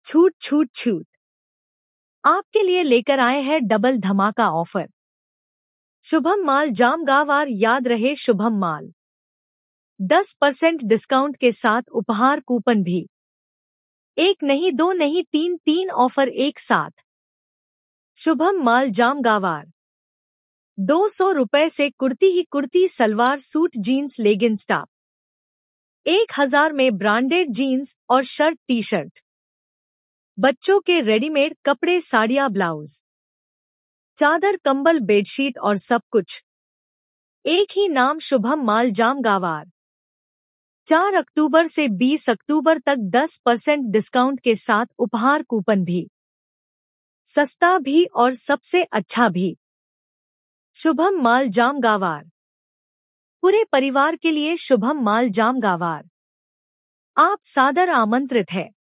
छूट छूट छूट आपके लिए लेकर आए हैं डबल धमाका ऑफर। शुभम माल जामगावार, याद रहे शुभम माल। 10% डिस्काउंट के साथ उपहार कूपन भी। एक नहीं, दो नहीं, तीन तीन ऑफर एक साथ। शुभम माल जामगावार। 200 रुपए से कुर्ती ही kurti, salwar suit, jeans, leggings, top. 1000 में ब्रांडेड जीन्स और शर्ट, टी शर्ट। बच्चों के रेडीमेड कपड़े, साड़ियाँ, ब्लाउज, चादर, कंबल, बेडशीट और सब कुछ एक ही नाम, शुभम माल जामगावार। 4 अक्टूबर से 20 अक्टूबर तक 10% डिस्काउंट के साथ उपहार कूपन भी। सस्ता भी और सबसे अच्छा भी। शुभम माल जामगावार, पूरे परिवार के लिए शुभम माल जामगावार। आप सादर आमंत्रित है।